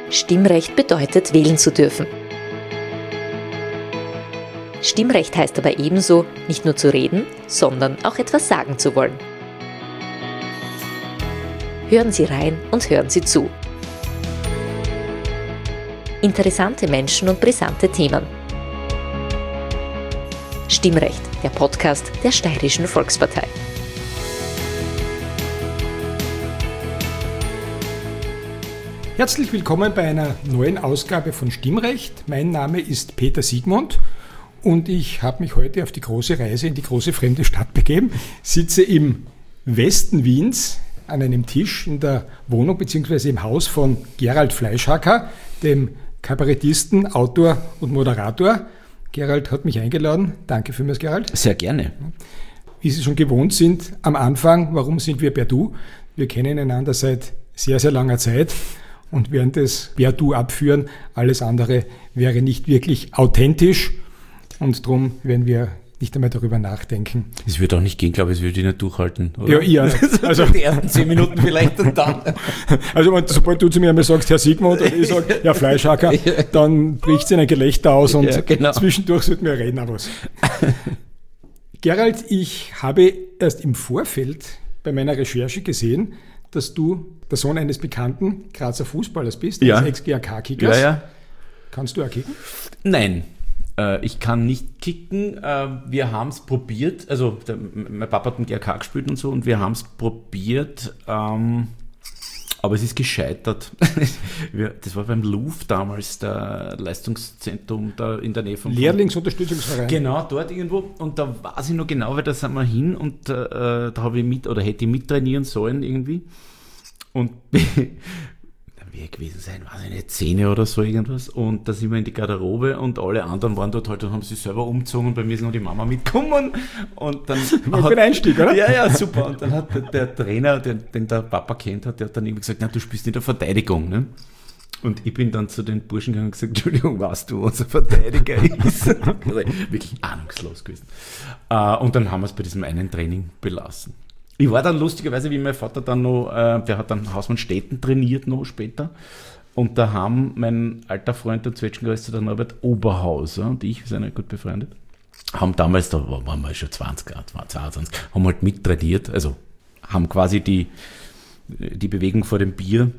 Stimmrecht bedeutet, wählen zu dürfen. Stimmrecht heißt aber ebenso, nicht nur zu reden, sondern auch etwas sagen zu wollen. Hören Sie rein und hören Sie zu. Interessante Menschen und brisante Themen. Stimmrecht, der Podcast der Steirischen Volkspartei. Herzlich willkommen bei einer neuen Ausgabe von Stimmrecht. Mein Name ist Peter Siegmund und ich habe mich heute auf die große Reise in die große fremde Stadt begeben. Sitze im Westen Wiens an einem Tisch in der Wohnung bzw. im Haus von Gerald Fleischhacker, dem Kabarettisten, Autor und Moderator. Gerald hat mich eingeladen. Danke vielmals, Gerald. Sehr gerne. Wie Sie schon gewohnt sind, am Anfang, warum sind wir per Du? Wir kennen einander seit sehr, sehr langer Zeit. Und während das per Du abführen, alles andere wäre nicht wirklich authentisch. Und darum werden wir nicht einmal darüber nachdenken. Es wird auch nicht gehen, glaube ich, es würde ich nicht durchhalten. Oder? Ja, eher. Also die ersten 10 Minuten vielleicht und dann. Also sobald du zu mir einmal sagst, Herr Siegmund, und ich sage, Herr Fleischhacker, dann bricht es in ein Gelächter aus und genau. Zwischendurch sollten wir reden auch was. Gerald, ich habe erst im Vorfeld bei meiner Recherche gesehen, dass du der Sohn eines bekannten Grazer Fußballers bist, eines Ex-GAK-Kickers. Ja. Kannst du auch kicken? Nein, ich kann nicht kicken. Wir haben es probiert, also mein Papa hat im GAK gespielt und so und wir haben es probiert, aber es ist gescheitert. Das war beim Louvre damals, der Leistungszentrum da in der Nähe von... Lehrlingsunterstützungsverein. Genau, dort irgendwo. Und da weiß ich noch genau, weil da sind wir hin und da habe ich hätte ich mittrainieren sollen irgendwie. Und da wäre gewesen sein, weiß ich nicht, 10 oder so irgendwas. Und da sind wir in die Garderobe und alle anderen waren dort halt und haben sich selber umgezogen und bei mir ist noch die Mama mitgekommen. Und dann für den Einstieg, oder? Ja, super. Und dann hat der Trainer, den der Papa kennt hat, der hat dann irgendwie gesagt, na, du spielst in der Verteidigung, ne? Und ich bin dann zu den Burschen gegangen und gesagt, Entschuldigung, weißt du, unser Verteidiger ist? Wirklich ahnungslos gewesen. Und dann haben wir es bei diesem einen Training belassen. Ich war dann lustigerweise, wie mein Vater dann noch, der hat dann Hausmann Stetten trainiert noch später. Und da haben mein alter Freund der Zwetschgengeist, der Norbert Oberhauser und ich, wir sind ja gut befreundet, haben damals, da waren wir schon 22, haben halt mittrainiert, also haben quasi die Bewegung vor dem Bier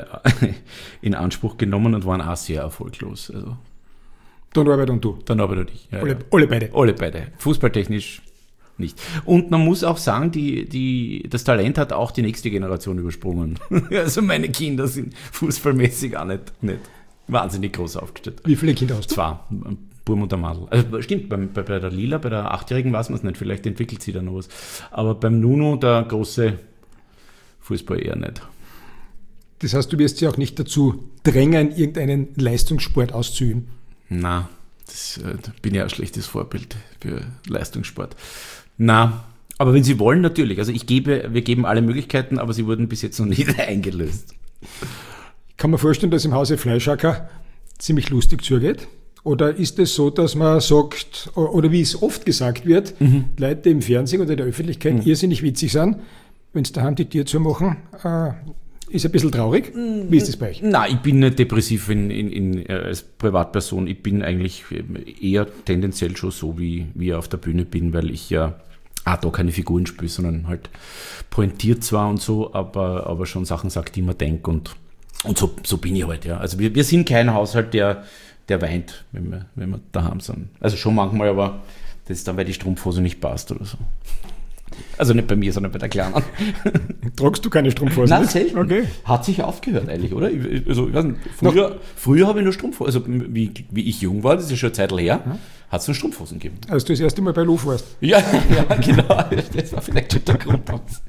in Anspruch genommen und waren auch sehr erfolglos. Also, der Norbert und du? Der Norbert und ich. Ja, alle beide? Alle beide. Fußballtechnisch nicht. Und man muss auch sagen, das Talent hat auch die nächste Generation übersprungen. Also meine Kinder sind fußballmäßig auch nicht wahnsinnig groß aufgestellt. Wie viele Kinder hast du? 2, ein Burm und ein Madel. Also stimmt, bei der Lila, bei der 8-Jährigen weiß man es nicht, vielleicht entwickelt sie da noch was. Aber beim Nuno, der große Fußball eher nicht. Das heißt, du wirst sie auch nicht dazu drängen, irgendeinen Leistungssport auszuüben? Na, da bin ja ein schlechtes Vorbild für Leistungssport. Na, aber wenn Sie wollen, natürlich. Also wir geben alle Möglichkeiten, aber sie wurden bis jetzt noch nicht eingelöst. Ich kann mir vorstellen, dass im Hause Fleischhacker ziemlich lustig zugeht. Oder ist es so, dass man sagt, oder wie es oft gesagt wird, Leute, die im Fernsehen oder in der Öffentlichkeit irrsinnig witzig sind, wenn sie daheim die Tür zumachen, ist ein bisschen traurig. Wie ist das bei euch? Nein, ich bin nicht depressiv als Privatperson. Ich bin eigentlich eher tendenziell schon so, wie ich auf der Bühne bin, weil ich ja da keine Figuren spiele, sondern halt pointiert zwar und so, aber schon Sachen sagt, die man denkt und so bin ich halt, ja. Also wir sind kein Haushalt, der weint, wenn wir daheim sind. Also schon manchmal, aber das ist dann, weil die Strumpfhose nicht passt oder so. Also nicht bei mir, sondern bei der Kleinen. Tragst du keine Strumpfhosen? Nein, selten. Okay. Hat sich aufgehört eigentlich, oder? Also, ich weiß nicht, früher habe ich nur Strumpfhosen, also wie ich jung war, das ist schon eine Zeit her, hat es nur Strumpfhosen gegeben. Als du das erste Mal bei Louvre warst? Ja, genau. Das war vielleicht schon der Grund.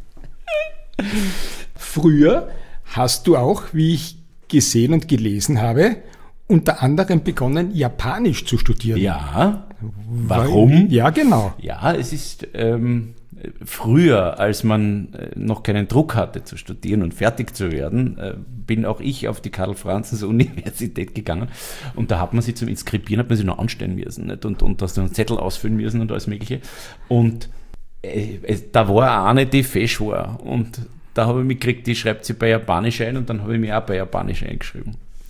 Früher hast du auch, wie ich gesehen und gelesen habe, unter anderem begonnen, Japanisch zu studieren. Ja. Warum? Ja, genau. Ja, es ist früher, als man noch keinen Druck hatte zu studieren und fertig zu werden, bin auch ich auf die Karl-Franzens-Universität gegangen und da hat man sich zum Inskribieren, hat man sich noch anstellen müssen, nicht? Und hast dann einen Zettel ausfüllen müssen und alles mögliche und da war eine, die fesch war und da habe ich mitgekriegt, die schreibt sie bei Japanisch ein und dann habe ich mich auch bei Japanisch eingeschrieben.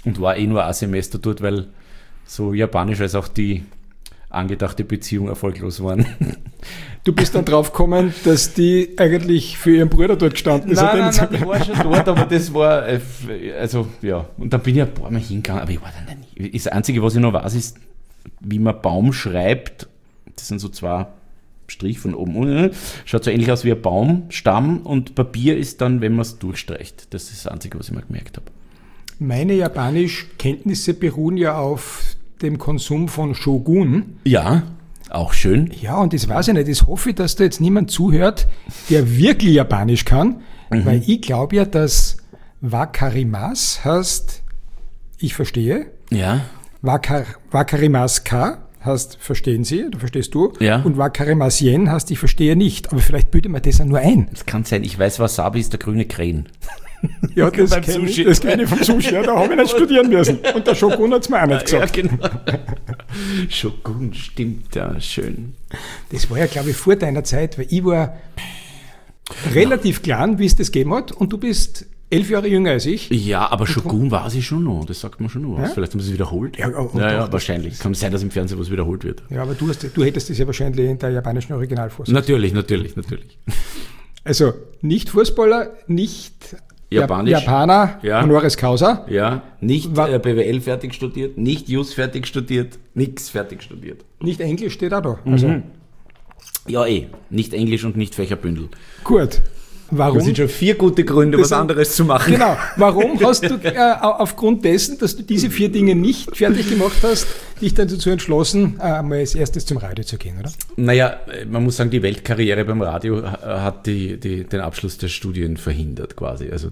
Und war nur ein Semester dort, weil so Japanisch als auch die angedachte Beziehung erfolglos waren. Du bist dann drauf gekommen, dass die eigentlich für ihren Bruder dort gestanden ist. Nein, die war schon dort, aber das war, also ja. Und dann bin ich ein paar Mal hingegangen, aber ich war dann nicht. Das Einzige, was ich noch weiß, ist, wie man Baum schreibt. Das sind so zwei Strich von oben unten. Schaut so ähnlich aus wie ein Baumstamm und Papier ist dann, wenn man es durchstreicht. Das ist das Einzige, was ich mal gemerkt habe. Meine Japanisch-Kenntnisse beruhen ja auf dem Konsum von Shogun. Ja, auch schön. Ja, und das weiß ich nicht. Das hoffe ich, dass da jetzt niemand zuhört, der wirklich Japanisch kann, weil ich glaube ja, dass Wakarimas heißt, ich verstehe. Ja. Wakarimas ka heißt, verstehen Sie, oder verstehst du? Ja. Und Wakarimasien heißt, ich verstehe nicht. Aber vielleicht bildet man das ja nur ein. Das kann sein. Ich weiß, Wasabi ist der grüne Krähen. Ja, das kenne ich vom Sushi. Ja, da habe ich nicht studieren müssen. Und der Shogun hat es mir auch nicht gesagt. Ja, genau. Shogun, stimmt, ja, schön. Das war ja, glaube ich, vor deiner Zeit, weil ich war relativ klein, wie es das gegeben hat. Und du bist 11 Jahre jünger als ich. Ja, aber Shogun weiß ich schon noch. Das sagt man schon noch was. Ja? Vielleicht haben sie es wiederholt. Ja, ja, wahrscheinlich. Kann sein, dass im Fernsehen was wiederholt wird. Ja, aber du hättest das ja wahrscheinlich in der japanischen Originalfassung. Natürlich. Also nicht Fußballer, nicht Japanisch. Japaner, Ja. Honoris Causa. Ja, nicht BWL fertig studiert, nicht Jus fertig studiert, nichts fertig studiert. Nicht Englisch steht auch da. Also, Ja, nicht Englisch und nicht Fächerbündel. gut. Warum? Das sind schon 4 gute Gründe, was anderes zu machen. Genau. Warum hast du aufgrund dessen, dass du diese 4 Dinge nicht fertig gemacht hast, dich dann dazu entschlossen, mal als erstes zum Radio zu gehen, oder? Naja, man muss sagen, die Weltkarriere beim Radio hat den Abschluss der Studien verhindert quasi. Also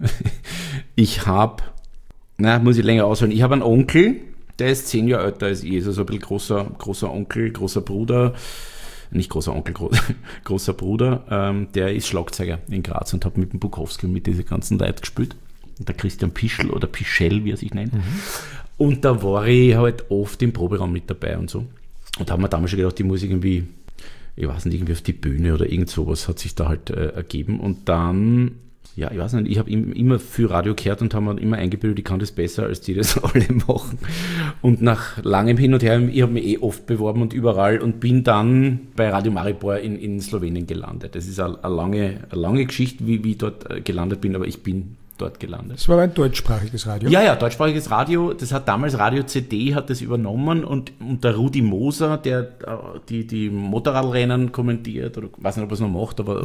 muss ich länger ausholen. Ich habe einen Onkel, der ist 10 Jahre älter als ich, also so ein bisschen großer Onkel, großer Bruder. Nicht großer Onkel, großer Bruder, der ist Schlagzeuger in Graz und hat mit dem Bukowski und mit diesen ganzen Leuten gespielt. Und der Christian Pischl oder Pischel, wie er sich nennt. Und da war ich halt oft im Proberaum mit dabei und so. Und da haben wir damals schon gedacht, die Musik irgendwie, ich weiß nicht, irgendwie auf die Bühne oder irgend sowas hat sich da halt ergeben. Und dann, ja, ich weiß nicht, ich habe immer viel Radio gehört und habe mir immer eingebildet, ich kann das besser, als die das alle machen. Und nach langem Hin und Her, ich habe mich oft beworben und überall und bin dann bei Radio Maribor in Slowenien gelandet. Das ist eine lange Geschichte, wie ich dort gelandet bin, aber ich bin dort gelandet. Das war ein deutschsprachiges Radio? Ja, deutschsprachiges Radio. Das hat damals Radio CD hat das übernommen und der Rudi Moser, der die Motorradrennen kommentiert, oder weiß nicht, ob er es noch macht, aber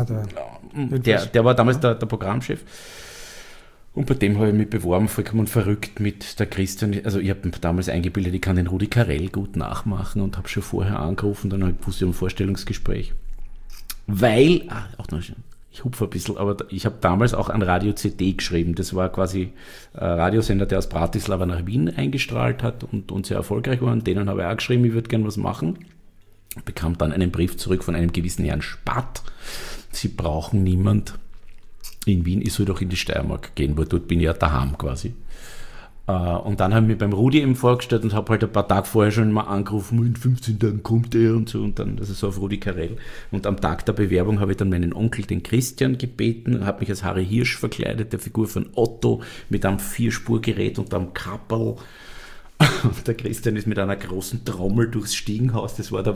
der war damals der Programmchef. Und bei dem habe ich mich beworben, vollkommen verrückt mit der Christian. Also ich habe damals eingebildet, ich kann den Rudi Carell gut nachmachen und habe schon vorher angerufen, dann habe ich gewusst, ich habe ein Vorstellungsgespräch. Weil, auch noch schön. Ich hupfe ein bisschen, aber ich habe damals auch an Radio CD geschrieben. Das war quasi ein Radiosender, der aus Bratislava nach Wien eingestrahlt hat und sehr erfolgreich war. Und denen habe ich auch geschrieben, ich würde gerne was machen. Bekam dann einen Brief zurück von einem gewissen Herrn Spatt. Sie brauchen niemand in Wien, ich soll doch in die Steiermark gehen, weil dort bin ich ja daheim quasi. Und dann habe ich mich beim Rudi eben vorgestellt und habe halt ein paar Tage vorher schon mal angerufen, in 15 Tagen kommt er und so, und dann, das ist so auf Rudi Carell. Und am Tag der Bewerbung habe ich dann meinen Onkel, den Christian, gebeten, habe mich als Harry Hirsch verkleidet, der Figur von Otto, mit einem 4-Spurgerät und einem Kappel. Und der Christian ist mit einer großen Trommel durchs Stiegenhaus, das war da,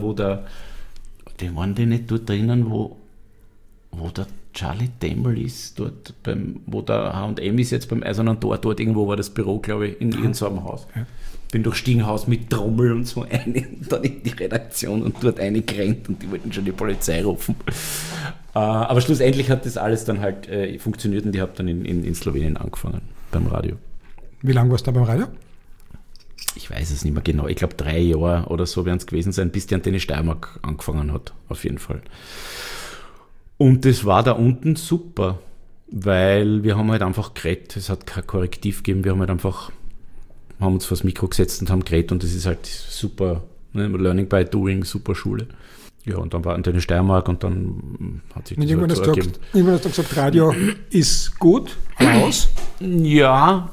die waren die nicht dort drinnen, wo der Charlie Demmel ist, dort wo der H&M ist jetzt beim Eisernen Tor, dort irgendwo war das Büro, glaube ich, in irgendeinem Haus. Ja. Bin durch Stiegenhaus mit Trommel und so dann in die Redaktion und dort reingerannt und die wollten schon die Polizei rufen. Aber schlussendlich hat das alles dann halt funktioniert und ich habe dann in Slowenien angefangen, beim Radio. Wie lange warst du da beim Radio? Ich weiß es nicht mehr genau. Ich glaube 3 Jahre oder so werden es gewesen sein, bis die Antenne Steiermark angefangen hat, auf jeden Fall. Und das war da unten super, weil wir haben halt einfach geredet, es hat kein Korrektiv gegeben, wir haben halt einfach, haben uns vor das Mikro gesetzt und haben geredet und das ist halt super, ne? Learning by doing, super Schule. Ja, und dann war Antenne Steiermark und dann hat sich das halt so ergeben. Irgendwann hast du gesagt, Radio ist gut, aus? Ja,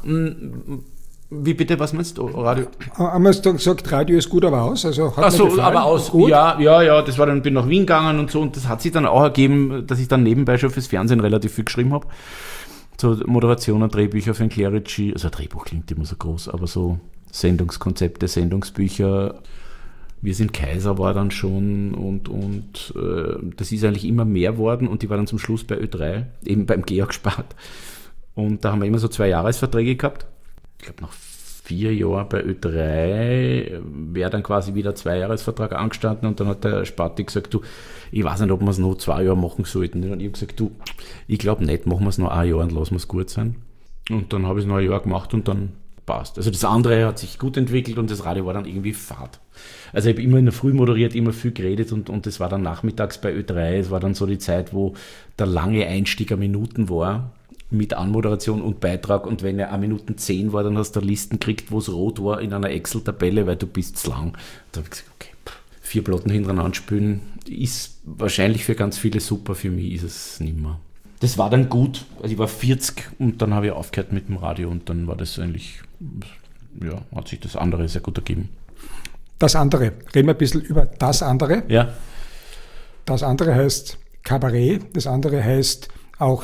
wie bitte, was meinst du, Radio? Haben wir gesagt, Radio ist gut, aber aus? Also hat so, aber aus, gut? Ja, das war dann, bin nach Wien gegangen und so, und das hat sich dann auch ergeben, dass ich dann nebenbei schon fürs Fernsehen relativ viel geschrieben habe. So Moderationen, Drehbücher für ein Clerici, also ein Drehbuch klingt immer so groß, aber so Sendungskonzepte, Sendungsbücher. Wir sind Kaiser war dann schon und das ist eigentlich immer mehr worden und die war dann zum Schluss bei Ö3, eben beim Georg Spart. Und da haben wir immer so 2 Jahresverträge gehabt. Ich glaube, nach 4 Jahren bei Ö3 wäre dann quasi wieder 2 Jahresvertrag angestanden und dann hat der Spati gesagt, du, ich weiß nicht, ob wir es noch 2 Jahre machen sollten. Und ich habe gesagt, du, ich glaube nicht, machen wir es noch 1 Jahr und lassen wir es gut sein. Und dann habe ich es noch 1 Jahr gemacht und dann passt. Also das andere hat sich gut entwickelt und das Radio war dann irgendwie fad. Also ich habe immer in der Früh moderiert, immer viel geredet und das war dann nachmittags bei Ö3. Es war dann so die Zeit, wo der lange Einstieg an Minuten war mit Anmoderation und Beitrag und wenn er 1 Minuten 10 war, dann hast du Listen gekriegt, wo es rot war in einer Excel-Tabelle, weil du bist zu lang. Da habe ich gesagt, okay, 4 Platten hintereinander spielen ist wahrscheinlich für ganz viele super, für mich ist es nicht mehr. Das war dann gut, also ich war 40 und dann habe ich aufgehört mit dem Radio und dann war das eigentlich, ja, hat sich das andere sehr gut ergeben. Das andere, reden wir ein bisschen über das andere. Ja. Das andere heißt Kabarett, das andere heißt auch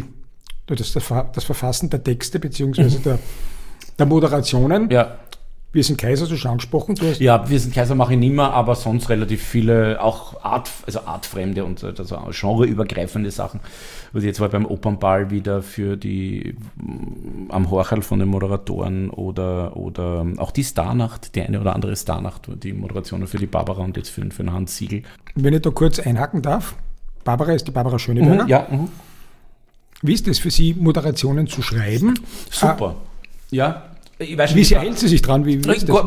das Verfassen der Texte beziehungsweise der Moderationen. Ja. Wir sind Kaiser, so schon angesprochen. Ja, wir sind Kaiser mache ich nicht mehr, aber sonst relativ viele, auch artfremde und also genreübergreifende Sachen. Also jetzt war beim Opernball wieder für die am Horcherl von den Moderatoren oder auch die Starnacht, die eine oder andere Starnacht, die Moderationen für die Barbara und jetzt für den Hans Siegel. Wenn ich da kurz einhaken darf, Barbara ist die Barbara Schöneberger. Ja. Wie ist es für Sie, Moderationen zu schreiben? Super. Ja. Ich weiß wie sehr hält sie sich dran? Wie ist das?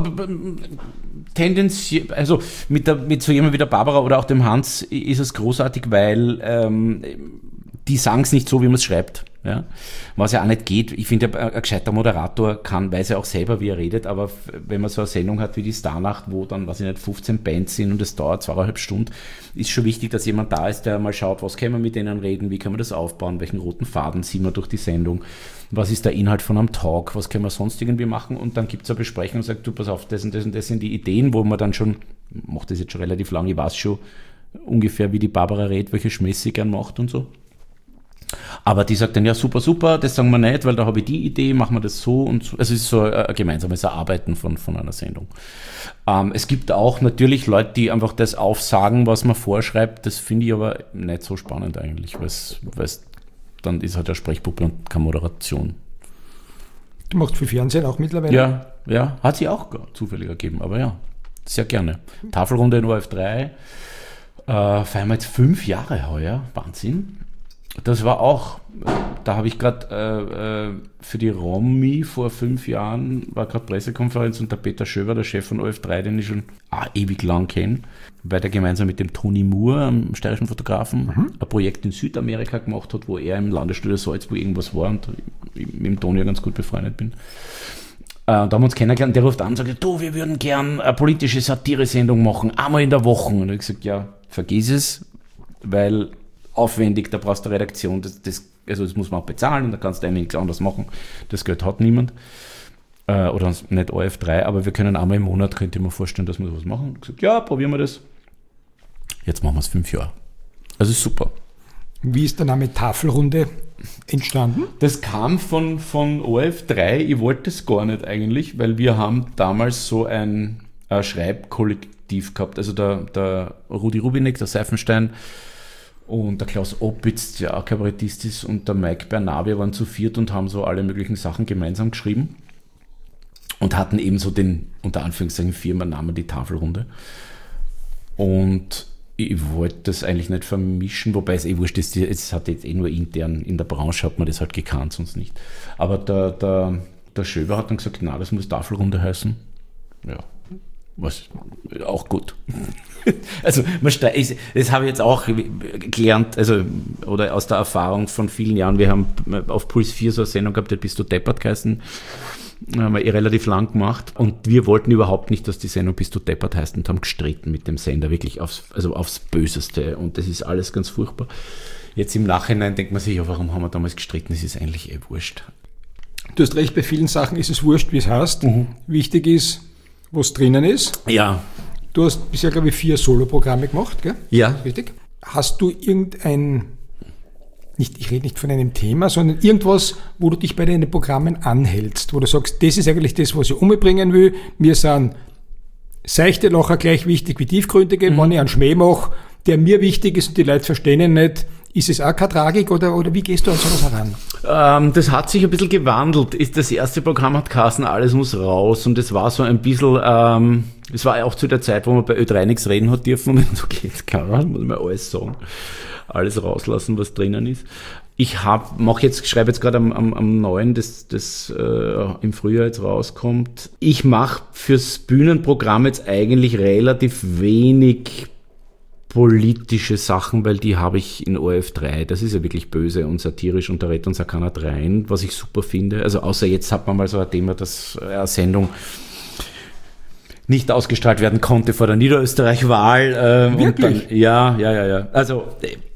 Tendenziell, also mit so jemandem wie der Barbara oder auch dem Hans ist es großartig, weil die sagen es nicht so, wie man es schreibt. Ja? Was ja auch nicht geht. Ich finde, ein gescheiter Moderator weiß ja auch selber, wie er redet, aber wenn man so eine Sendung hat wie die Starnacht, wo dann, 15 Bands sind und es dauert 2,5 Stunden, ist schon wichtig, dass jemand da ist, der mal schaut, was können wir mit denen reden, wie können wir das aufbauen, welchen roten Faden ziehen wir durch die Sendung, was ist der Inhalt von einem Talk, was können wir sonst irgendwie machen und dann gibt es eine Besprechung und sagt, du, pass auf, das und das und das sind die Ideen, wo man dann schon, ich mache das jetzt schon relativ lange, ich weiß schon ungefähr, wie die Barbara redet, welche Schmäß sie gern macht und so. Aber die sagt dann, ja super, das sagen wir nicht, weil da habe ich die Idee, machen wir das so und so. Also es ist so ein gemeinsames Erarbeiten von einer Sendung. Es gibt auch natürlich Leute, die einfach das aufsagen, was man vorschreibt. Das finde ich aber nicht so spannend eigentlich, weil dann ist halt eine Sprechpuppe und keine Moderation. Du machst viel Fernsehen auch mittlerweile? Ja, hat sich auch zufällig ergeben, aber ja, sehr gerne. Tafelrunde in ORF3, feiern wir jetzt 5 Jahre heuer, Wahnsinn. Das war auch, da habe ich gerade für die Romy vor 5 Jahren, war gerade Pressekonferenz und der Peter Schöber, der Chef von ORF3, den ich schon ewig lang kenne, weil der gemeinsam mit dem Toni Moore, einem steirischen Fotografen, ein Projekt in Südamerika gemacht hat, wo er im Landesstudio Salzburg irgendwas war und ich mit dem Toni ja ganz gut befreundet bin. Da haben wir uns kennengelernt, der ruft an und sagt, du, wir würden gern eine politische Satire-Sendung machen, einmal in der Woche. Und ich habe gesagt, ja, vergiss es, weil aufwendig, da brauchst du eine Redaktion, das muss man auch bezahlen und da kannst du eigentlich nichts anderes machen. Das Geld hat niemand. Oder nicht ORF3, aber wir können einmal im Monat, könnte ich mir vorstellen, dass wir sowas machen. Ich gesagt, ja, probieren wir das. Jetzt machen wir es 5 Jahre. Also ist super. Wie ist der Name Tafelrunde entstanden? Das kam von ORF3, ich wollte es gar nicht eigentlich, weil wir haben damals so ein Schreibkollektiv gehabt, also der Rudi Rubinek, der Seifenstein, und der Klaus Opitz, der auch Kabarettist ist, und der Mike Bernabe waren zu 4 und haben so alle möglichen Sachen gemeinsam geschrieben und hatten eben so den, unter Anführungszeichen, Firmennamen, die Tafelrunde. Und ich wollte das eigentlich nicht vermischen, wobei es wurscht ist, es hat jetzt nur intern in der Branche hat man das halt gekannt, sonst nicht. Aber der Schöber hat dann gesagt, na, das muss Tafelrunde heißen. Ja, was auch gut. Also das habe ich jetzt auch gelernt, also oder aus der Erfahrung von vielen Jahren. Wir haben auf Puls 4 so eine Sendung gehabt, die Bist du deppert geheißen. Haben wir relativ lang gemacht und wir wollten überhaupt nicht, dass die Sendung Bist du deppert heißt und haben gestritten mit dem Sender, wirklich aufs Böseste, und das ist alles ganz furchtbar. Jetzt im Nachhinein denkt man sich, ja, warum haben wir damals gestritten, das ist eigentlich wurscht. Du hast recht, bei vielen Sachen ist es wurscht, wie es heißt. Wichtig ist, was drinnen ist. Ja. Du hast bisher, glaube ich, 4 Soloprogramme gemacht, gell? Ja. Richtig. Hast du irgendein ich rede nicht von einem Thema, sondern irgendwas, wo du dich bei deinen Programmen anhältst, wo du sagst, das ist eigentlich das, was ich umbringen will. Mir sind seichte Lacher gleich wichtig wie tiefgründige. Wenn ich einen Schmäh mache, der mir wichtig ist und die Leute verstehen ihn nicht, ist es auch keine Tragik oder wie gehst du an sowas heran? Das hat sich ein bisschen gewandelt. Das erste Programm hat geheißen, alles muss raus, und es war so ein bisschen, es war auch zu der Zeit, wo man bei Ö3 nichts reden hat dürfen, und so geht's gar nicht, muss man alles sagen. Alles rauslassen, was drinnen ist. Ich schreibe jetzt gerade am neuen, das im Frühjahr jetzt rauskommt. Ich mache fürs Bühnenprogramm jetzt eigentlich relativ wenig politische Sachen, weil die habe ich in ORF3. Das ist ja wirklich böse und satirisch und da redet uns auch keiner rein, was ich super finde. Also außer jetzt hat man mal so ein Thema, dass eine Sendung nicht ausgestrahlt werden konnte vor der Niederösterreich-Wahl. Wirklich? Und dann, ja. Also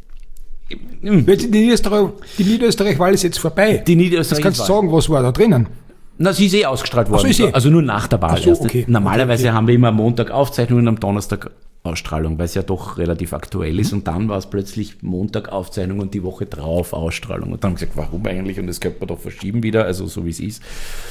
die Niederösterreich-Wahl ist jetzt vorbei. Die Niederösterreich-Wahl. Jetzt kannst du sagen, was war da drinnen? Na, sie ist ausgestrahlt worden. Also nur nach der Wahl. Okay. Normalerweise haben wir immer am Montag Aufzeichnungen, am Donnerstag Ausstrahlung, weil es ja doch relativ aktuell ist. Und dann war es plötzlich Montag Aufzeichnung und die Woche drauf Ausstrahlung. Und dann haben wir gesagt, warum eigentlich? Und das könnte man doch verschieben wieder, also so wie es ist.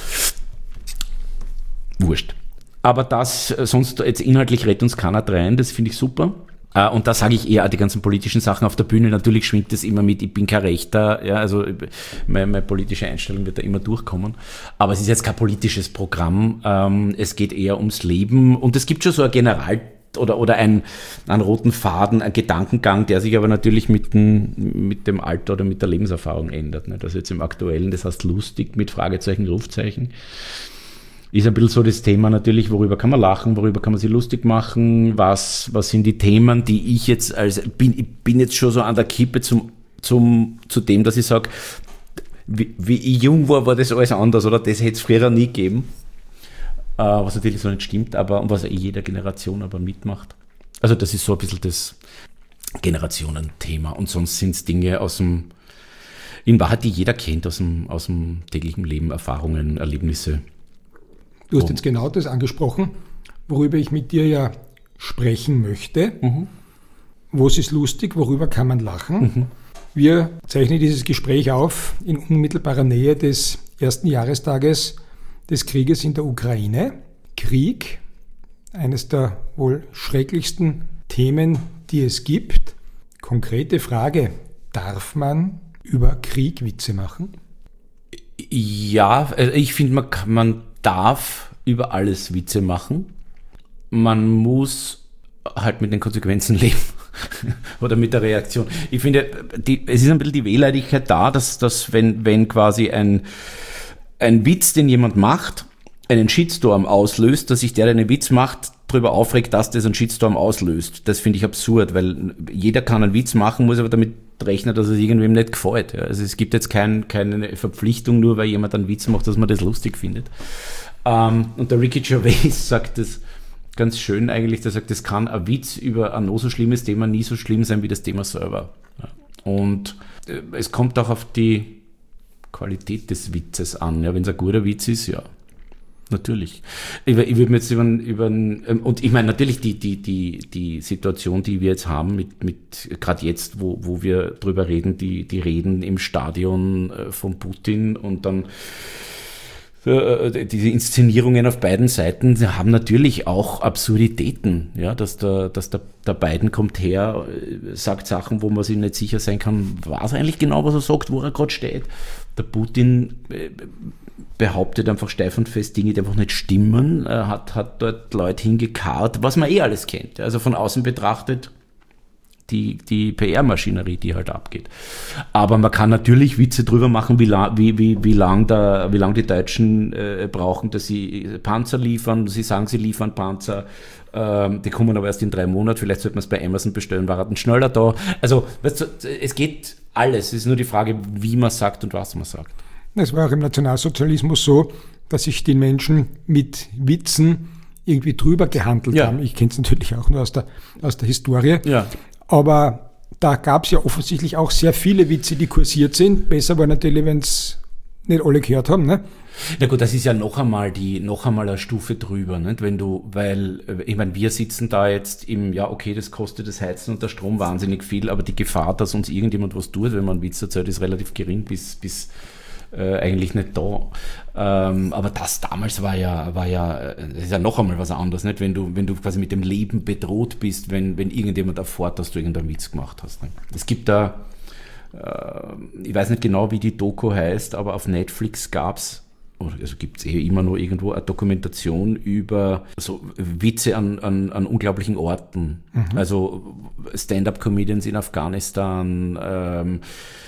Wurscht. Aber das, sonst jetzt inhaltlich redet uns keiner rein, das finde ich super. Und da sage ich eher die ganzen politischen Sachen auf der Bühne. Natürlich schwingt das immer mit, ich bin kein Rechter, ja, also meine politische Einstellung wird da immer durchkommen. Aber es ist jetzt kein politisches Programm. Es geht eher ums Leben und es gibt schon so ein oder einen roten Faden, einen Gedankengang, der sich aber natürlich mit dem Alter oder mit der Lebenserfahrung ändert. Ne? Das jetzt im Aktuellen, das heißt lustig mit Fragezeichen, Rufzeichen. Ist ein bisschen so das Thema natürlich, worüber kann man lachen, worüber kann man sich lustig machen, was sind die Themen, die ich jetzt ich bin jetzt schon so an der Kippe zu dem, dass ich sage, wie ich jung war das alles anders oder das hätte es früher nie gegeben. Was natürlich so nicht stimmt, aber und was jeder Generation aber mitmacht. Also das ist so ein bisschen das Generationenthema und sonst sind es Dinge in Wahrheit, die jeder kennt aus dem täglichen Leben, Erfahrungen, Erlebnisse. Du hast jetzt genau das angesprochen, worüber ich mit dir ja sprechen möchte. Was ist lustig, worüber kann man lachen? Wir zeichnen dieses Gespräch auf in unmittelbarer Nähe des ersten Jahrestages des Krieges in der Ukraine. Krieg, eines der wohl schrecklichsten Themen, die es gibt. Konkrete Frage, darf man über Krieg Witze machen? Ja, ich finde, man darf über alles Witze machen. Man muss halt mit den Konsequenzen leben oder mit der Reaktion. Ich finde, es ist ein bisschen die Wehleidigkeit da, dass wenn quasi ein Witz, den jemand macht, einen Shitstorm auslöst, dass sich der einen Witz macht, darüber aufregt, dass das einen Shitstorm auslöst. Das finde ich absurd, weil jeder kann einen Witz machen, muss aber damit rechnen, dass es irgendwem nicht gefällt. Also es gibt jetzt keine Verpflichtung, nur weil jemand einen Witz macht, dass man das lustig findet. Und der Ricky Gervais sagt das ganz schön eigentlich, der sagt, es kann ein Witz über ein noch so schlimmes Thema nie so schlimm sein wie das Thema selber. Und es kommt auch auf die Qualität des Witzes an. Ja, wenn es ein guter Witz ist, ja. Natürlich. Ich würde mir jetzt und ich meine natürlich die Situation, die wir jetzt haben mit gerade jetzt, wo wir drüber reden, die Reden im Stadion von Putin und dann diese Inszenierungen auf beiden Seiten haben natürlich auch Absurditäten, ja, dass der Biden kommt her, sagt Sachen, wo man sich nicht sicher sein kann, was eigentlich genau, was er sagt, wo er gerade steht. Der Putin behauptet einfach steif und fest Dinge, die einfach nicht stimmen, hat dort Leute hingekarrt, was man alles kennt. Also von außen betrachtet die PR-Maschinerie, die halt abgeht. Aber man kann natürlich Witze drüber machen, wie lang die Deutschen brauchen, dass sie Panzer liefern. Sie sagen, sie liefern Panzer. Die kommen aber erst in 3 Monaten. Vielleicht sollte man es bei Amazon bestellen, war dann schneller da. Also weißt du, es geht alles. Es ist nur die Frage, wie man sagt und was man sagt. Es war auch im Nationalsozialismus so, dass sich die Menschen mit Witzen irgendwie drüber gehandelt haben. Ich kenne es natürlich auch nur aus der Historie. Ja. Aber da gab es ja offensichtlich auch sehr viele Witze, die kursiert sind. Besser war natürlich, wenn es nicht alle gehört haben, ne? Na gut, das ist ja noch einmal eine Stufe drüber, nicht? Ich meine, wir sitzen da jetzt das kostet das Heizen und der Strom wahnsinnig viel, aber die Gefahr, dass uns irgendjemand was tut, wenn man einen Witz erzählt, ist relativ gering bis eigentlich nicht da. Aber das damals war ja, das ist ja noch einmal was anderes, nicht? Wenn du quasi mit dem Leben bedroht bist, wenn irgendjemand erfährt, dass du irgendeinen Witz gemacht hast. Ne? Es gibt da, ich weiß nicht genau, wie die Doku heißt, aber auf Netflix gibt es immer noch irgendwo eine Dokumentation über so Witze an unglaublichen Orten. Mhm. Also Stand-up-Comedians in Afghanistan,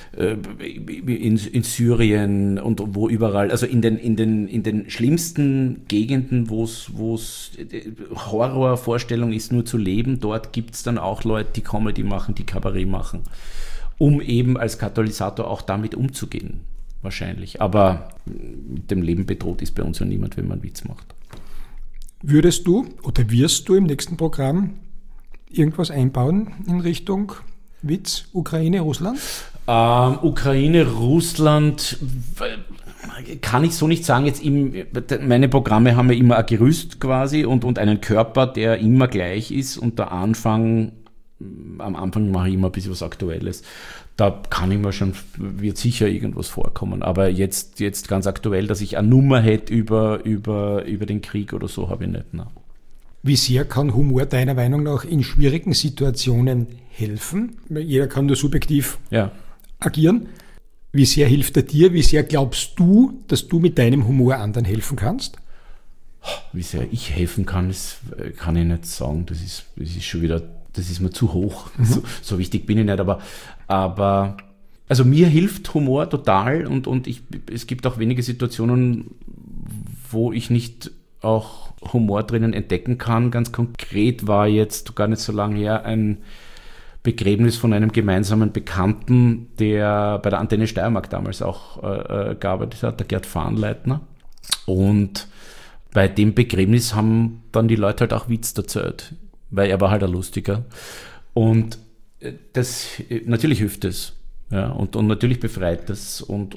in Syrien und wo überall, also in den schlimmsten Gegenden, wo es Horrorvorstellung ist, nur zu leben, dort gibt es dann auch Leute, die Comedy machen, die Kabarett machen, um eben als Katalysator auch damit umzugehen. Wahrscheinlich. Aber mit dem Leben bedroht ist bei uns ja niemand, wenn man einen Witz macht. Wirst du im nächsten Programm irgendwas einbauen in Richtung Witz, Ukraine, Russland? Ukraine, Russland kann ich so nicht sagen. Meine Programme haben ja immer ein Gerüst quasi und einen Körper, der immer gleich ist und am Anfang mache ich immer ein bisschen was Aktuelles. Da kann ich mir schon, wird sicher irgendwas vorkommen. Aber jetzt ganz aktuell, dass ich eine Nummer hätte über den Krieg oder so, habe ich nicht. Nein. Wie sehr kann Humor deiner Meinung nach in schwierigen Situationen helfen? Jeder kann nur subjektiv agieren. Wie sehr hilft er dir? Wie sehr glaubst du, dass du mit deinem Humor anderen helfen kannst? Wie sehr ich helfen kann, das kann ich nicht sagen. Das ist schon wieder... Das ist mir zu hoch. Mhm. So wichtig bin ich nicht, aber also mir hilft Humor total und es gibt auch wenige Situationen, wo ich nicht auch Humor drinnen entdecken kann. Ganz konkret war jetzt gar nicht so lange her ein Begräbnis von einem gemeinsamen Bekannten, der bei der Antenne Steiermark damals auch gearbeitet hat, der Gerd Fahnleitner. Und bei dem Begräbnis haben dann die Leute halt auch Witz erzählt, weil er war halt ein Lustiger. Und das, natürlich hilft es. Ja, und natürlich befreit das. Und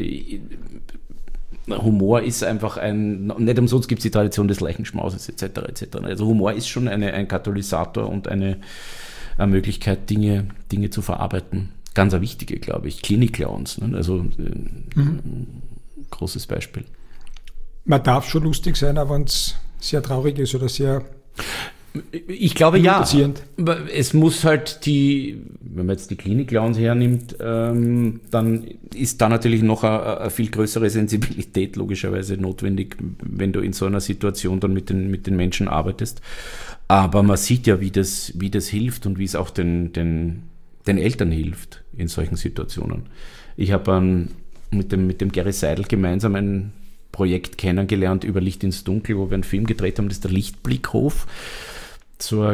Humor ist einfach nicht umsonst gibt es die Tradition des Leichenschmauses etc. Also Humor ist schon ein Katalysator und eine Möglichkeit, Dinge zu verarbeiten. Ganz eine wichtige, glaube ich. Klinik-Clowns, ne? Also großes Beispiel. Man darf schon lustig sein, auch wenn es sehr traurig ist oder sehr... Ich glaube ja. Es muss halt wenn man jetzt die Klinik-Clowns hernimmt, dann ist da natürlich noch eine viel größere Sensibilität logischerweise notwendig, wenn du in so einer Situation dann mit den Menschen arbeitest. Aber man sieht ja, wie das hilft und wie es auch den Eltern hilft in solchen Situationen. Ich habe mit dem Gary Seidel gemeinsam ein Projekt kennengelernt über Licht ins Dunkel, wo wir einen Film gedreht haben, das ist der Lichtblickhof. Zur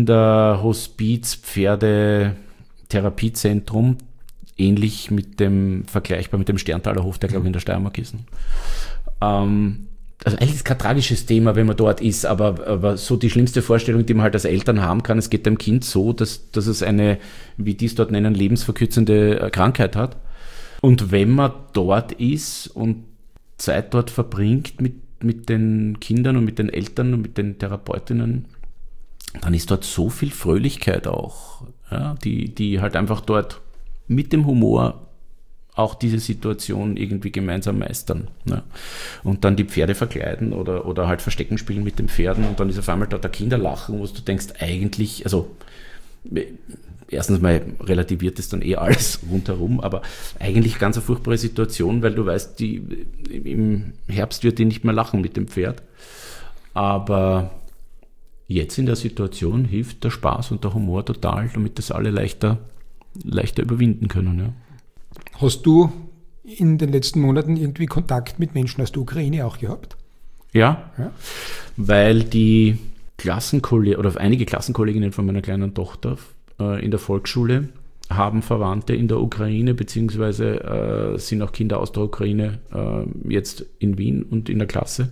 Kinder-Hospiz-Pferde-Therapiezentrum, ähnlich vergleichbar mit dem Sterntaler-Hof, der, glaube ich, in der Steiermark ist. Also eigentlich ist es kein tragisches Thema, wenn man dort ist, aber so die schlimmste Vorstellung, die man halt als Eltern haben kann, es geht dem Kind so, dass es eine, wie die es dort nennen, lebensverkürzende Krankheit hat. Und wenn man dort ist und Zeit dort verbringt mit den Kindern und mit den Eltern und mit den Therapeutinnen, dann ist dort so viel Fröhlichkeit auch, ja, die halt einfach dort mit dem Humor auch diese Situation irgendwie gemeinsam meistern. Ne? Und dann die Pferde verkleiden oder halt Verstecken spielen mit den Pferden und dann ist auf einmal dort der Kinderlachen, wo du denkst, eigentlich, also erstens mal relativiert es dann alles rundherum, aber eigentlich ganz eine furchtbare Situation, weil du weißt, im Herbst wird die nicht mehr lachen mit dem Pferd. Aber jetzt in der Situation hilft der Spaß und der Humor total, damit das alle leichter überwinden können. Ja. Hast du in den letzten Monaten irgendwie Kontakt mit Menschen aus der Ukraine auch gehabt? Ja? Weil die Klassenkollegen oder einige Klassenkolleginnen von meiner kleinen Tochter in der Volksschule haben Verwandte in der Ukraine, beziehungsweise sind auch Kinder aus der Ukraine jetzt in Wien und in der Klasse.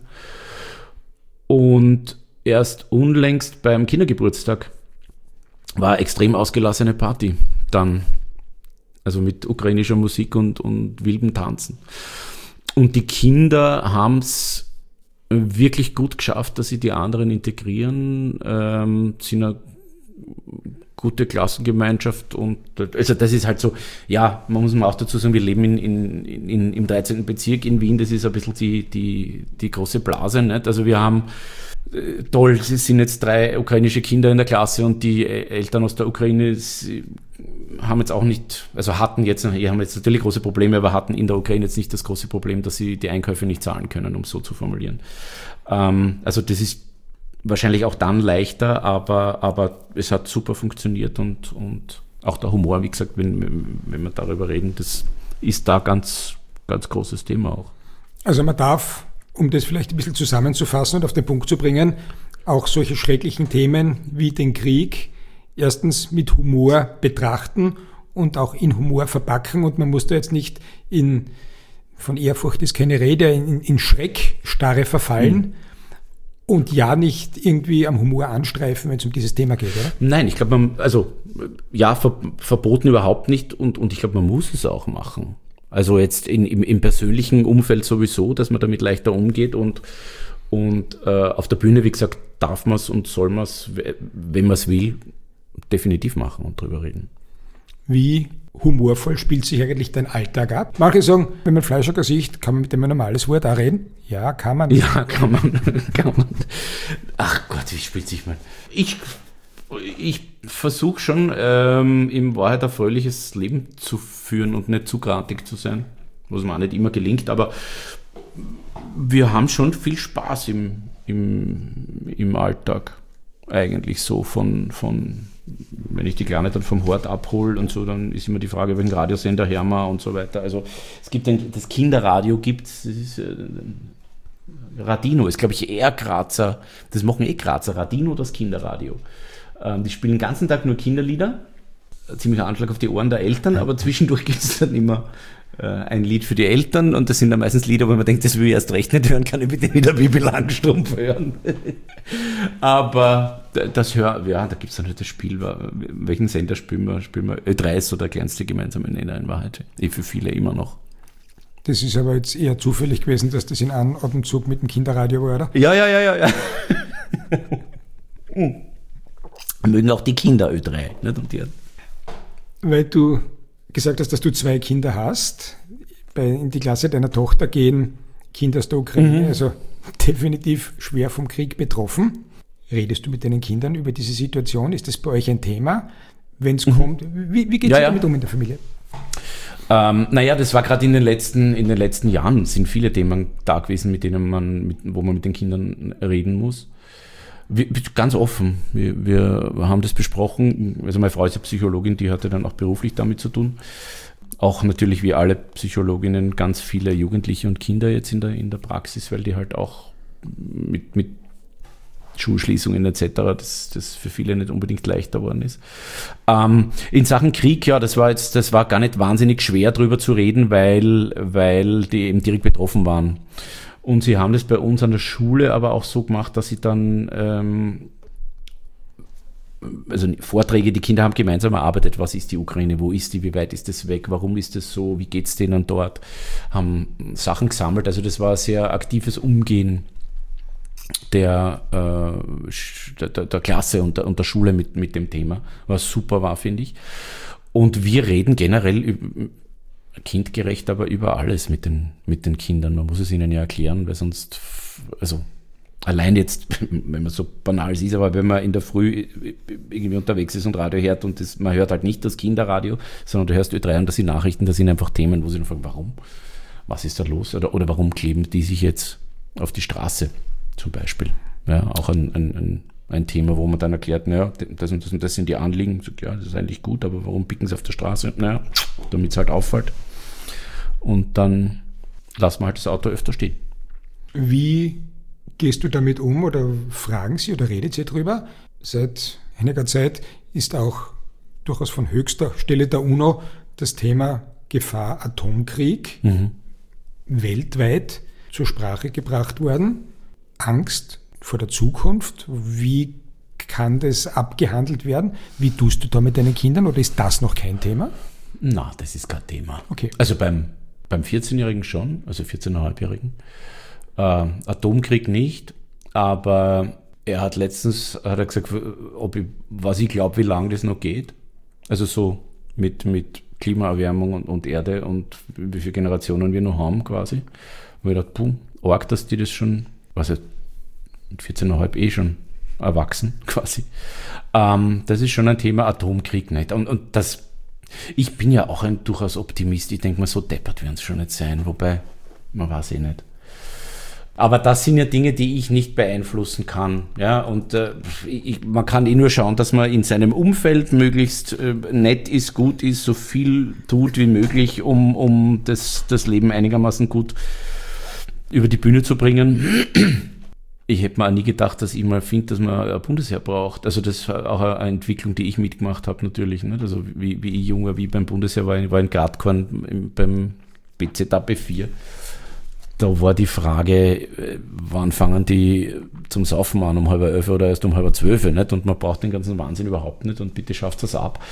Und erst unlängst beim Kindergeburtstag war eine extrem ausgelassene Party dann, also mit ukrainischer Musik und wildem Tanzen. Und die Kinder haben es wirklich gut geschafft, dass sie die anderen integrieren, sind eine gute Klassengemeinschaft und also das ist halt so, ja, man muss auch dazu sagen, wir leben im 13. Bezirk in Wien, das ist ein bisschen die große Blase, nicht? Also wir haben toll, es sind jetzt 3 ukrainische Kinder in der Klasse und die Eltern aus der Ukraine haben jetzt auch nicht, also haben jetzt natürlich große Probleme, aber hatten in der Ukraine jetzt nicht das große Problem, dass sie die Einkäufe nicht zahlen können, um es so zu formulieren. Also das ist wahrscheinlich auch dann leichter, aber es hat super funktioniert und auch der Humor, wie gesagt, wenn wir darüber reden, das ist da ganz, ganz großes Thema auch. Also man darf, um das vielleicht ein bisschen zusammenzufassen und auf den Punkt zu bringen, auch solche schrecklichen Themen wie den Krieg erstens mit Humor betrachten und auch in Humor verpacken und man muss da jetzt nicht von Ehrfurcht ist keine Rede, in Schreckstarre verfallen und ja nicht irgendwie am Humor anstreifen, wenn es um dieses Thema geht, oder? Nein, ich glaube, verboten überhaupt nicht und ich glaube, man muss es auch machen. Also jetzt im persönlichen Umfeld sowieso, dass man damit leichter umgeht und auf der Bühne, wie gesagt, darf man es und soll man es, wenn man es will, definitiv machen und drüber reden. Wie humorvoll spielt sich eigentlich dein Alltag ab? Manche sagen, wenn man Fleischhacker sieht, kann man mit dem ein normales Wort auch reden? Ja, kann man. Ja, kann man. Ach Gott, wie spielt sich man? Ich versuche schon, in Wahrheit ein fröhliches Leben zu führen und nicht zu grantig zu sein, was mir auch nicht immer gelingt, aber wir haben schon viel Spaß im Alltag eigentlich so wenn ich die Kleine dann vom Hort abhole und so, dann ist immer die Frage, welchen Radiosender hören wir und so weiter. Also es gibt das Kinderradio, das ist Radino, ist glaube ich eher Grazer, das machen Grazer, Radino, das Kinderradio. Die spielen den ganzen Tag nur Kinderlieder, ziemlicher Anschlag auf die Ohren der Eltern, aber zwischendurch gibt es dann immer ein Lied für die Eltern und das sind dann meistens Lieder, wo man denkt, das will ich erst recht nicht hören, kann ich bitte wieder Bibi Langstrumpf hören. Aber da gibt es dann halt das Spiel, welchen Sender spielen wir? Ö3 ist so der kleinste gemeinsame Nenner in Wahrheit. Für viele immer noch. Das ist aber jetzt eher zufällig gewesen, dass das in einem Atemzug mit dem Kinderradio war, oder? Ja. Mögen auch die Kinder Ö3, nicht? Und die. Weil du gesagt hast, dass du 2 Kinder hast. In die Klasse deiner Tochter gehen Kinder aus der Ukraine, also definitiv schwer vom Krieg betroffen. Redest du mit deinen Kindern über diese Situation? Ist das bei euch ein Thema? Wenn es kommt, wie geht es damit um in der Familie? Das war gerade in den letzten Jahren sind viele Themen da gewesen, wo man mit den Kindern reden muss. Ganz offen. Wir haben das besprochen. Also meine Frau ist ja Psychologin, die hatte dann auch beruflich damit zu tun. Auch natürlich wie alle Psychologinnen ganz viele Jugendliche und Kinder jetzt in der Praxis, weil die halt auch mit Schulschließungen etc., das für viele nicht unbedingt leichter worden ist. In Sachen Krieg, ja, das war gar nicht wahnsinnig schwer drüber zu reden, weil die eben direkt betroffen waren. Und sie haben das bei uns an der Schule aber auch so gemacht, dass sie dann Vorträge, die Kinder haben gemeinsam erarbeitet, was ist die Ukraine, wo ist die, wie weit ist das weg, warum ist das so, wie geht es denen dort, haben Sachen gesammelt, also das war ein sehr aktives Umgehen der Klasse und der Schule mit dem Thema, was super war, finde ich. Und wir reden generell kindgerecht, aber über alles mit den Kindern. Man muss es ihnen ja erklären, weil sonst, also allein jetzt, wenn man so banal ist, aber wenn man in der Früh irgendwie unterwegs ist und Radio hört und man hört halt nicht das Kinderradio, sondern du hörst Ö3 und das sind Nachrichten, das sind einfach Themen, wo sie dann fragen, warum? Was ist da los? Oder warum kleben die sich jetzt auf die Straße zum Beispiel? Ja, auch ein Thema, wo man dann erklärt, naja, das und das sind die Anliegen. Ja, das ist eigentlich gut, aber warum picken sie auf der Straße? Naja, damit es halt auffällt. Und dann lassen wir halt das Auto öfter stehen. Wie gehst du damit um oder fragen Sie oder redet Sie drüber? Seit einiger Zeit ist auch durchaus von höchster Stelle der UNO das Thema Gefahr Atomkrieg weltweit zur Sprache gebracht worden. Angst vor der Zukunft. Wie kann das abgehandelt werden? Wie tust du da mit deinen Kindern oder ist das noch kein Thema? Na, das ist kein Thema. Okay. Also beim Beim 14-Jährigen schon, also 14,5-Jährigen. Atomkrieg nicht, aber er hat letztens gesagt, was ich glaube, wie lange das noch geht. Also so mit Klimaerwärmung und Erde und wie viele Generationen wir noch haben quasi. Und ich dachte, arg, dass die das schon, was ja, mit 14,5 schon erwachsen quasi. Das ist schon ein Thema, Atomkrieg nicht. Und das, ich bin ja auch ein durchaus Optimist. Ich denke mal, so deppert werden es schon nicht sein, wobei, man weiß eh nicht. Aber das sind ja Dinge, die ich nicht beeinflussen kann. Ja? Und man kann nur schauen, dass man in seinem Umfeld möglichst nett ist, gut ist, so viel tut wie möglich, um das Leben einigermaßen gut über die Bühne zu bringen. Ich hätte mir auch nie gedacht, dass ich mal finde, dass man ein Bundesheer braucht. Also das war auch eine Entwicklung, die ich mitgemacht habe natürlich. Nicht? Also wie ich jung war, wie beim Bundesheer war, ich war in Gradkorn beim BZAP 4. Da war die Frage, wann fangen die zum Saufen an, um 10:30 oder erst um 11:30, nicht? Und man braucht den ganzen Wahnsinn überhaupt nicht und bitte schafft das ab.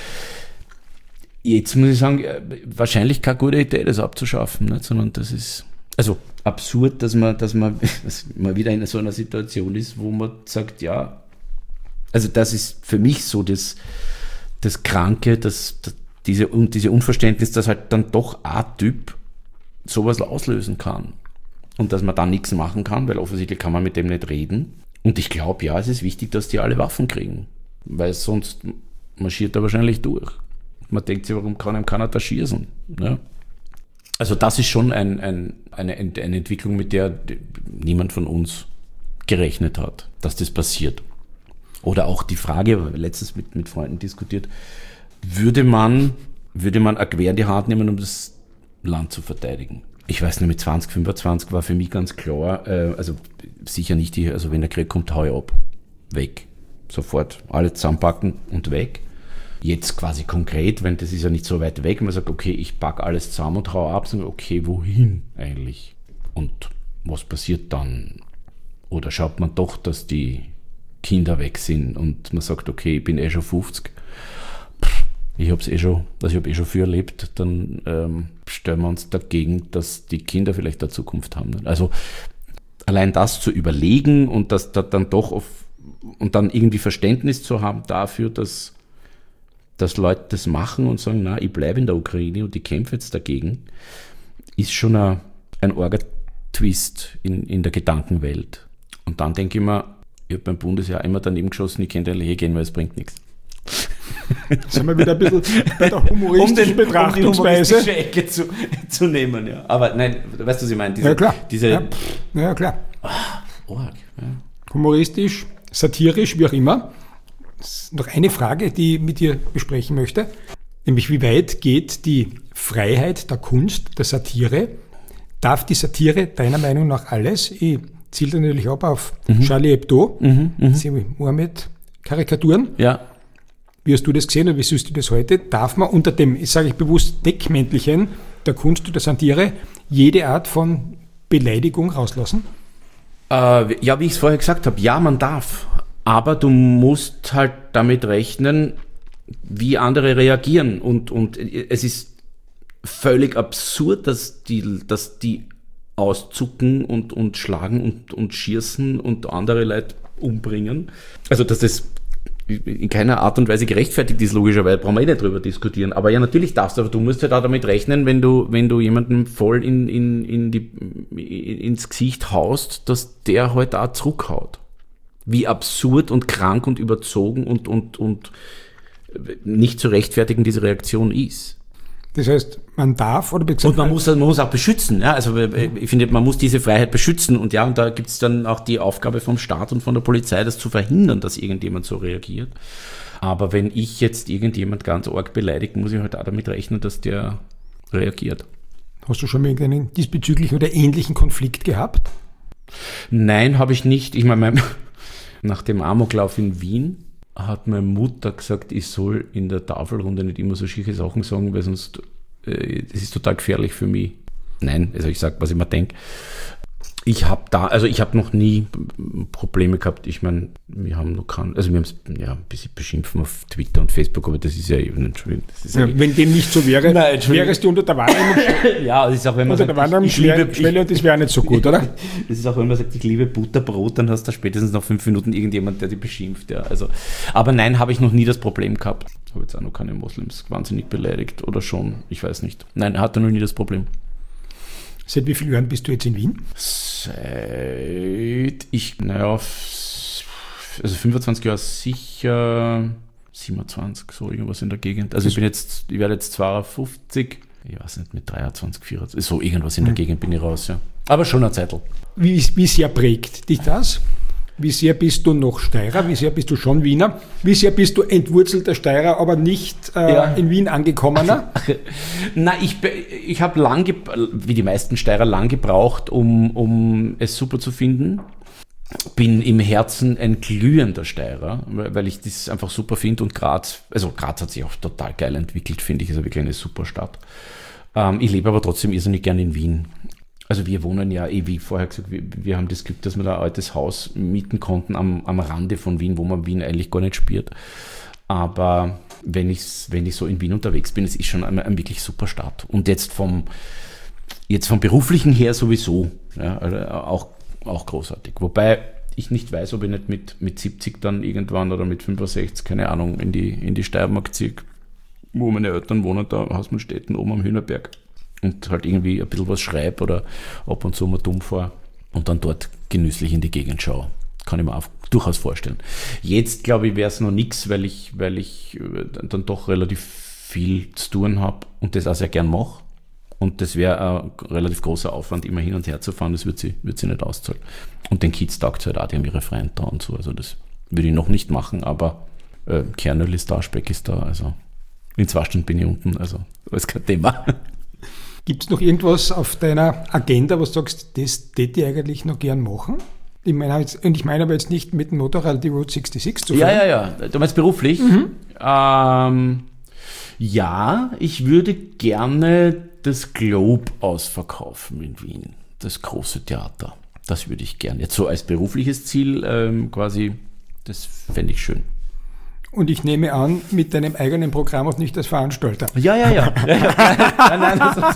Jetzt muss ich sagen, wahrscheinlich keine gute Idee, das abzuschaffen, nicht? Sondern das ist also absurd, dass man wieder in so einer Situation ist, wo man sagt, ja, also das ist für mich so das Kranke, diese Unverständnis, dass halt dann doch A-Typ sowas auslösen kann. Und dass man da nichts machen kann, weil offensichtlich kann man mit dem nicht reden. Und ich glaube, ja, es ist wichtig, dass die alle Waffen kriegen, weil sonst marschiert er wahrscheinlich durch. Man denkt sich, warum kann ihm keiner da schießen? Ja? Also das ist schon eine Entwicklung, mit der niemand von uns gerechnet hat, dass das passiert. Oder auch die Frage, letztens mit Freunden diskutiert, würde man ein Gewehr in die Hand nehmen, um das Land zu verteidigen? Ich weiß nicht, mit 20, 25 war für mich ganz klar, also sicher nicht, also wenn der Krieg kommt, hau ich ab. Weg. Sofort alles zusammenpacken und weg. Jetzt quasi konkret, wenn das ist ja nicht so weit weg, man sagt, okay, ich packe alles zusammen und hau ab, sagen, okay, wohin eigentlich? Und was passiert dann? Oder schaut man doch, dass die Kinder weg sind und man sagt, okay, ich bin eh schon 50. Ich habe schon viel erlebt, dann stellen wir uns dagegen, dass die Kinder vielleicht eine Zukunft haben. Also allein das zu überlegen und das dann doch und dann irgendwie Verständnis zu haben dafür, dass Leute das machen und sagen, na, ich bleibe in der Ukraine und ich kämpfe jetzt dagegen, ist schon ein arger Twist in der Gedankenwelt. Und dann denke ich mir, ich habe beim Bundesheer immer daneben geschossen, ich könnte eigentlich gehen, weil es bringt nichts. Sind wir wieder ein bisschen bei der humoristischen Betrachtungsweise. Um die humoristische Ecke zu nehmen, ja. Aber nein, weißt du, was ich meine? Ja, klar. Ja, klar. Arg, ja. Humoristisch, satirisch, wie auch immer. Noch eine Frage, die ich mit dir besprechen möchte. Nämlich, wie weit geht die Freiheit der Kunst, der Satire? Darf die Satire deiner Meinung nach alles? Ich ziele natürlich ab auf Charlie Hebdo, Mohammed-Karikaturen. Ja. Wie hast du das gesehen oder wie siehst du das heute? Darf man unter dem, sage ich bewusst, Deckmäntelchen der Kunst oder Satire jede Art von Beleidigung rauslassen? Ja, wie ich es vorher gesagt habe, ja, man darf. Aber du musst halt damit rechnen, wie andere reagieren. Und es ist völlig absurd, dass die auszucken und schlagen und schießen und andere Leute umbringen. Also, dass das in keiner Art und Weise gerechtfertigt ist, logischerweise, brauchen wir eh nicht drüber diskutieren. Aber ja, natürlich darfst du, aber du musst halt auch damit rechnen, wenn du jemanden voll ins Gesicht haust, dass der halt auch zurückhaut. Wie absurd und krank und überzogen und nicht zu rechtfertigen diese Reaktion ist. Das heißt, man darf oder und man muss auch beschützen. Ja? Also ich finde, man muss diese Freiheit beschützen und ja, und da gibt es dann auch die Aufgabe vom Staat und von der Polizei, das zu verhindern, dass irgendjemand so reagiert. Aber wenn ich jetzt irgendjemand ganz arg beleidigt, muss ich halt auch damit rechnen, dass der reagiert. Hast du schon mal irgendeinen diesbezüglichen oder ähnlichen Konflikt gehabt? Nein, habe ich nicht. Ich meine, nach dem Amoklauf in Wien hat meine Mutter gesagt, ich soll in der Tafelrunde nicht immer so schicke Sachen sagen, weil sonst das ist total gefährlich für mich. Nein, also ich sage, was ich mir denke. Ich habe noch nie Probleme gehabt. Ich meine, wir haben es ein bisschen beschimpfen auf Twitter und Facebook, aber das ist ja eben Entschuldigung. Wenn dem nicht so wäre, wärest du unter der Wahrnehmungsschwelle. Ja, das ist auch, wenn man unter der Wahrnehmungsschwelle und das wäre nicht so gut, oder? Das ist auch, wenn man sagt, ich liebe Butterbrot, dann hast du spätestens nach 5 Minuten irgendjemand, der dich beschimpft. Ja. Also, aber nein, habe ich noch nie das Problem gehabt. Ich habe jetzt auch noch keine Moslems wahnsinnig beleidigt oder schon, ich weiß nicht. Nein, hatte noch nie das Problem. Seit wie vielen Jahren bist du jetzt in Wien? Also 25 Jahre sicher, 27, so irgendwas in der Gegend. Also ich werde jetzt 52, ich weiß nicht, mit 23, 24, so irgendwas in der Gegend bin ich raus, ja. Aber schon eine Zeitl. Wie sehr prägt dich das? Wie sehr bist du noch Steirer? Wie sehr bist du schon Wiener? Wie sehr bist du entwurzelter Steirer, aber nicht in Wien angekommener? Na, ich habe wie die meisten Steirer, lang gebraucht, um es super zu finden. Bin im Herzen ein glühender Steirer, weil ich das einfach super finde. Und Graz hat sich auch total geil entwickelt, finde ich. Ist wirklich eine super Stadt. Ich lebe aber trotzdem irrsinnig gern in Wien. Also wir wohnen ja, wie vorher gesagt, wir haben das Glück, dass wir da ein altes Haus mieten konnten am Rande von Wien, wo man Wien eigentlich gar nicht spürt. Aber wenn ich so in Wien unterwegs bin, es ist schon eine wirklich super Stadt. Und jetzt vom Beruflichen her sowieso, ja, also auch großartig. Wobei ich nicht weiß, ob ich nicht mit 70 dann irgendwann oder mit 65, keine Ahnung, in die Steiermark ziehe, wo meine Eltern wohnen, da Hausmannstetten oben am Hühnerberg. Und halt irgendwie ein bisschen was schreibe oder ab und zu mal dumm fahre und dann dort genüsslich in die Gegend schaue. Kann ich mir auch durchaus vorstellen. Jetzt, glaube ich, wäre es noch nichts, weil ich dann doch relativ viel zu tun habe und das auch sehr gern mache. Und das wäre ein relativ großer Aufwand, immer hin und her zu fahren, das wird sie nicht auszahlen. Und den Kids taugt es halt auch, die haben ihre Freunde da und so. Also das würde ich noch nicht machen, aber Kernöl ist da, Speck ist da, also in 2 Stunden bin ich unten, also das ist kein Thema. Gibt es noch irgendwas auf deiner Agenda, was du sagst, das täte ich eigentlich noch gern machen? Ich meine aber jetzt nicht mit dem Motorrad die Route 66 zu fahren. Ja. Du meinst beruflich? Ja, ich würde gerne das Globe ausverkaufen in Wien, das große Theater. Das würde ich gerne. Jetzt so als berufliches Ziel quasi, das fände ich schön. Und ich nehme an, mit deinem eigenen Programm und nicht als Veranstalter. Ja. Nein,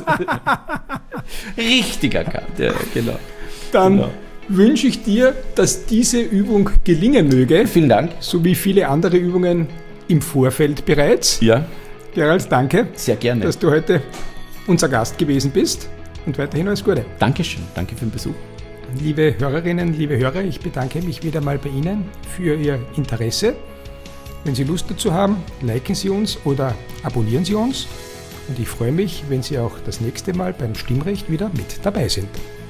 richtig erkannt, ja, genau. Dann wünsche ich dir, dass diese Übung gelingen möge. Vielen Dank. So wie viele andere Übungen im Vorfeld bereits. Ja. Gerald, danke. Sehr gerne. Dass du heute unser Gast gewesen bist und weiterhin alles Gute. Dankeschön. Danke für den Besuch. Liebe Hörerinnen, liebe Hörer, ich bedanke mich wieder mal bei Ihnen für Ihr Interesse. Wenn Sie Lust dazu haben, liken Sie uns oder abonnieren Sie uns. Und ich freue mich, wenn Sie auch das nächste Mal beim Stimmrecht wieder mit dabei sind.